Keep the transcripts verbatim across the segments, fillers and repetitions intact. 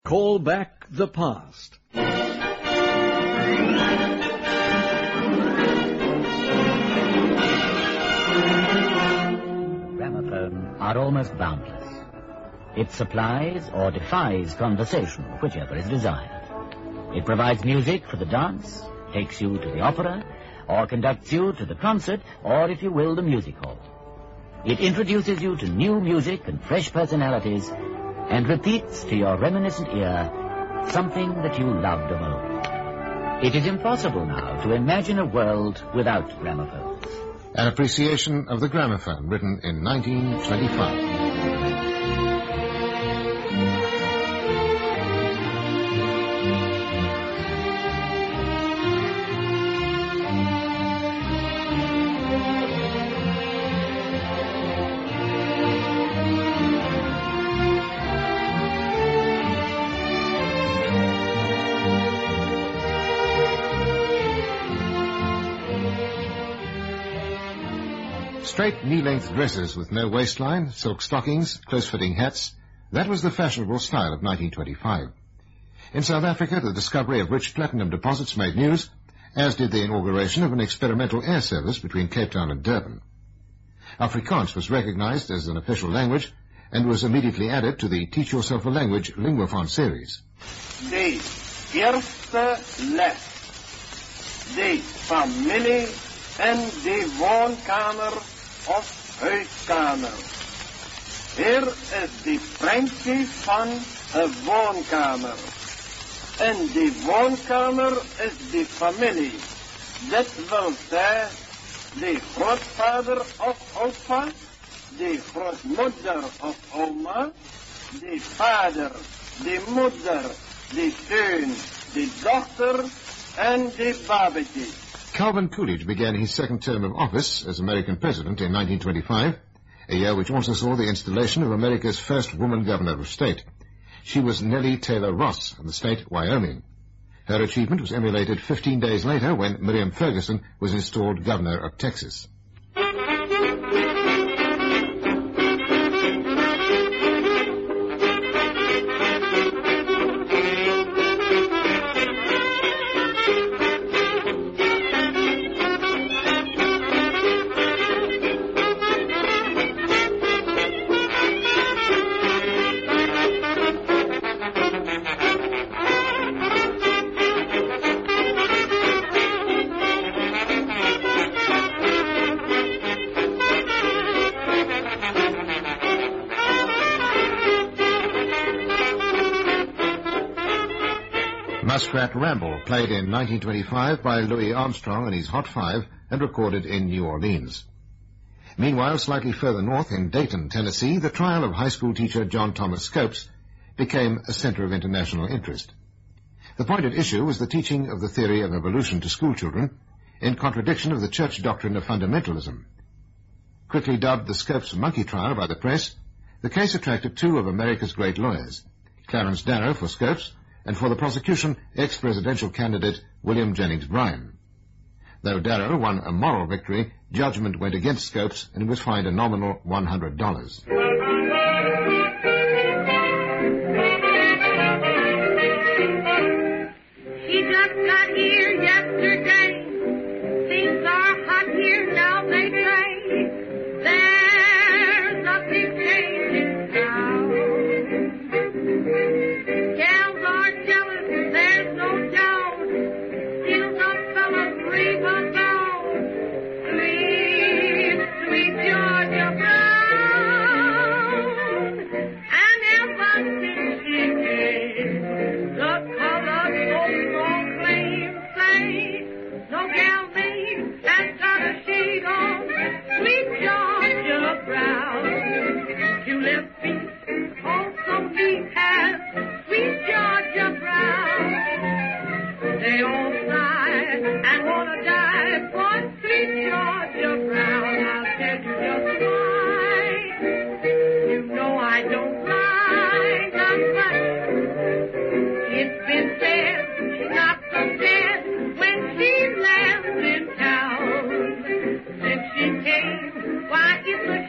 Call back the past. Gramophone are almost boundless. It supplies or defies conversation, whichever is desired. It provides music for the dance, takes you to the opera, or conducts you to the concert, or, if you will, the music hall. It introduces you to new music and fresh personalities, and repeats to your reminiscent ear something that you loved of old. It is impossible now to imagine a world without gramophones. An appreciation of the gramophone, written in nineteen twenty-five. Straight knee-length dresses with no waistline, silk stockings, close-fitting hats, that was the fashionable style of nineteen twenty-five. In South Africa, the discovery of rich platinum deposits made news, as did the inauguration of an experimental air service between Cape Town and Durban. Afrikaans was recognized as an official language and was immediately added to the Teach Yourself a Language Linguaphone series. Die eerste les. Die familie en die woonkamer of huiskamer. Hier is die prentjie van 'n woonkamer. In die woonkamer is die familie. Dit wil sê, die grootvader of oupa, die grootmoeder of oma, die vader, die moeder, die seun, die dochter en die babatjie. Calvin Coolidge began his second term of office as American president in nineteen twenty-five, a year which also saw the installation of America's first woman governor of state. She was Nellie Taylor Ross of the state Wyoming. Her achievement was emulated fifteen days later when Miriam Ferguson was installed governor of Texas. Muskrat Ramble, played in nineteen twenty-five by Louis Armstrong and his Hot Five and recorded in New Orleans. Meanwhile, slightly further north in Dayton, Tennessee, the trial of high school teacher John Thomas Scopes became a center of international interest. The point at issue was the teaching of the theory of evolution to schoolchildren in contradiction of the church doctrine of fundamentalism. Quickly dubbed the Scopes monkey trial by the press, the case attracted two of America's great lawyers, Clarence Darrow for Scopes, and for the prosecution, ex-presidential candidate William Jennings Bryan. Though Darrow won a moral victory, judgment went against Scopes and he was fined a nominal one hundred dollars. She just got here yesterday. Things are hot here now, they say. There's nothing changing now.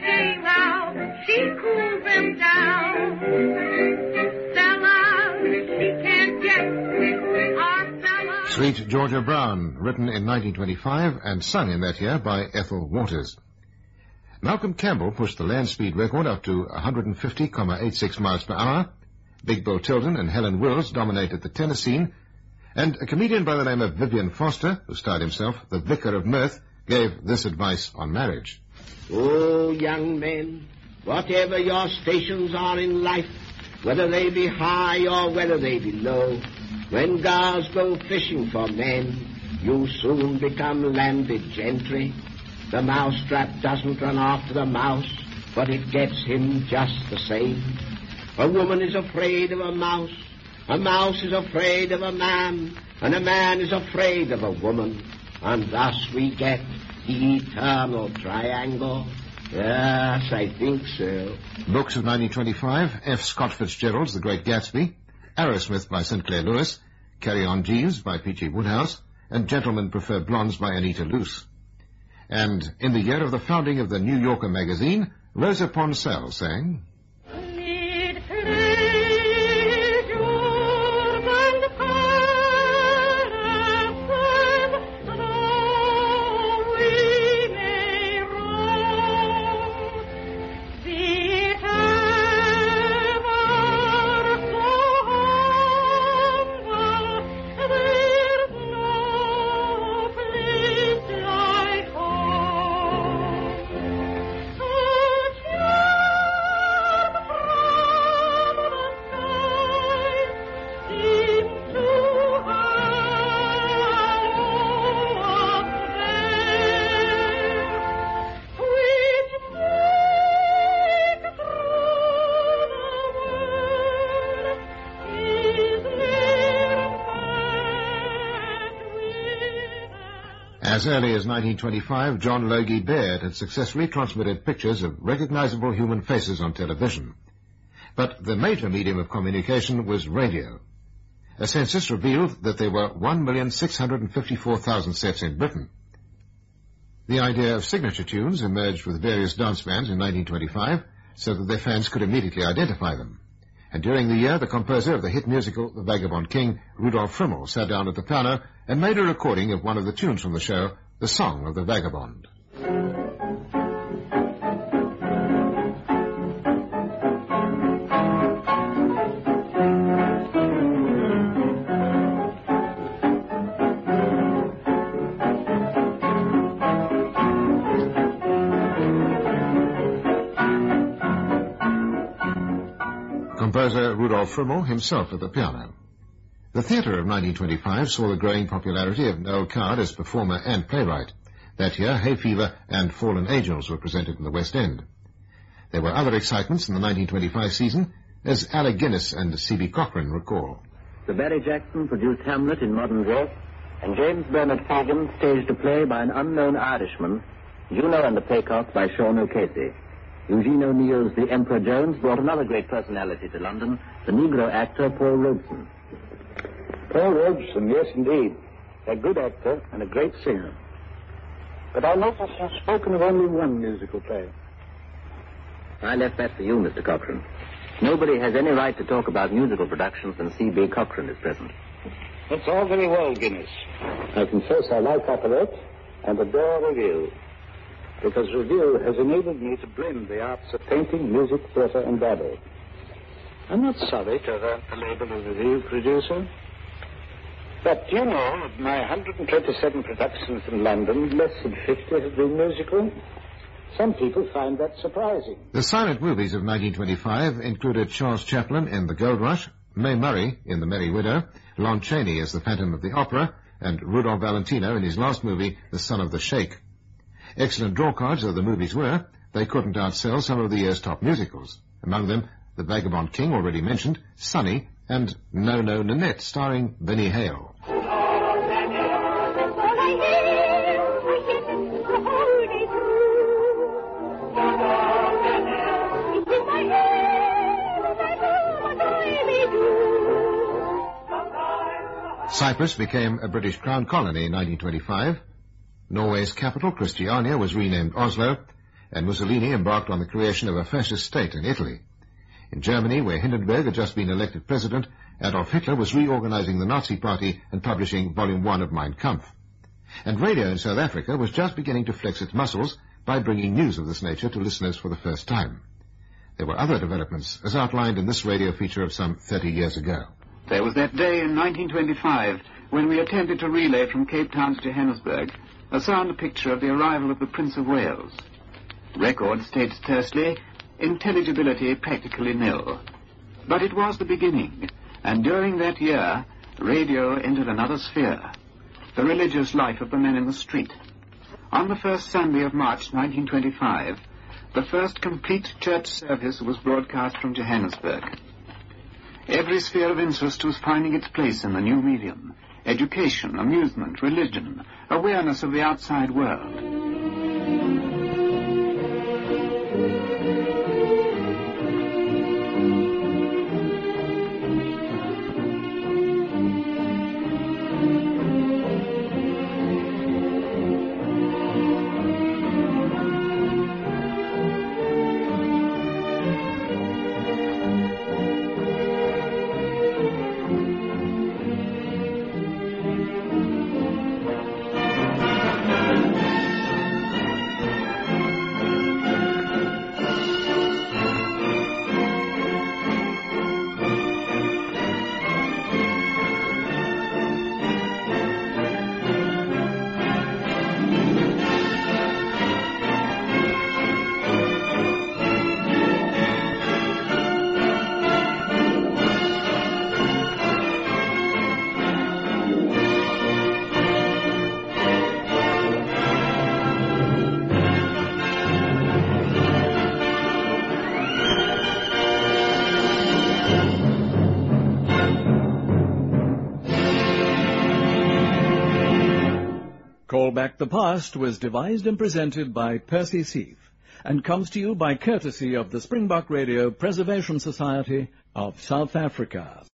She cooled them down. Stella, Sweet Georgia Brown, written in nineteen twenty-five and sung in that year by Ethel Waters. Malcolm Campbell pushed the land speed record up to one hundred fifty point eight six miles per hour. Big Bill Tilden and Helen Wills dominated the tenor scene, and a comedian by the name of Vivian Foster, who styled himself the Vicar of Mirth, gave this advice on marriage. Oh, young men, whatever your stations are in life, whether they be high or whether they be low, when girls go fishing for men, you soon become landed gentry. The mousetrap doesn't run after the mouse, but it gets him just the same. A woman is afraid of a mouse, a mouse is afraid of a man, and a man is afraid of a woman, and thus we get the eternal triangle. Yes, I think so. Books of nineteen twenty-five, F. Scott Fitzgerald's The Great Gatsby, Arrowsmith by Saint Clair Lewis, Carry On Jeeves by P G Woodhouse, and Gentlemen Prefer Blondes by Anita Luce. And in the year of the founding of the New Yorker magazine, Rosa Ponsell sang... As early as nineteen twenty-five, John Logie Baird had successfully transmitted pictures of recognizable human faces on television. But the major medium of communication was radio. A census revealed that there were one million six hundred fifty-four thousand sets in Britain. The idea of signature tunes emerged with various dance bands in nineteen twenty-five so that their fans could immediately identify them. And during the year, the composer of the hit musical The Vagabond King, Rudolf Frimmel, sat down at the piano and made a recording of one of the tunes from the show, The Song of the Vagabond. Composer Rudolf Frimmel himself at the piano. The theatre of nineteen twenty-five saw the growing popularity of Noel Coward as performer and playwright. That year, Hay Fever and Fallen Angels were presented in the West End. There were other excitements in the nineteen twenty-five season, as Alec Guinness and C B Cochran recall. Sir Barry Jackson produced Hamlet in modern dress, and James Bernard Fagan staged a play by an unknown Irishman, Juno and the Paycocks by Sean O'Casey. Eugene O'Neill's The Emperor Jones brought another great personality to London, the Negro actor Paul Robeson. Paul Robeson, yes, indeed. A good actor and a great singer. But I notice you've spoken of only one musical play. I left that for you, Mister Cochran. Nobody has any right to talk about musical productions when C B Cochran is present. That's all very well, Guinness. I confess I like operette and adore revue, because revue has enabled me to blend the arts of painting, music, theatre, and babble. I'm not sorry to have earned the label of revue producer. But do you know, of my one hundred twenty-seven productions in London, less than fifty have been musical? Some people find that surprising. The silent movies of nineteen twenty-five included Charles Chaplin in The Gold Rush, Mae Murray in The Merry Widow, Lon Chaney as the Phantom of the Opera, and Rudolph Valentino in his last movie, The Son of the Sheikh. Excellent drawcards though the movies were, they couldn't outsell some of the year's top musicals. Among them, The Vagabond King, already mentioned, Sunny, and No No Nanette, starring Benny Hale. Cyprus became a British Crown colony in nineteen twenty-five. Norway's capital, Christiania, was renamed Oslo, and Mussolini embarked on the creation of a fascist state in Italy. In Germany, where Hindenburg had just been elected president, Adolf Hitler was reorganizing the Nazi Party and publishing Volume one of Mein Kampf. And radio in South Africa was just beginning to flex its muscles by bringing news of this nature to listeners for the first time. There were other developments, as outlined in this radio feature of some thirty years ago. There was that day in nineteen twenty-five when we attempted to relay from Cape Town to Johannesburg a sound picture of the arrival of the Prince of Wales. Record states tersely, intelligibility practically nil. But it was the beginning, and during that year, radio entered another sphere, the religious life of the men in the street. On the first Sunday of March nineteen twenty-five, the first complete church service was broadcast from Johannesburg. Every sphere of interest was finding its place in the new medium: education, amusement, religion, awareness of the outside world. Call Back the Past was devised and presented by Percy Seath and comes to you by courtesy of the Springbok Radio Preservation Society of South Africa.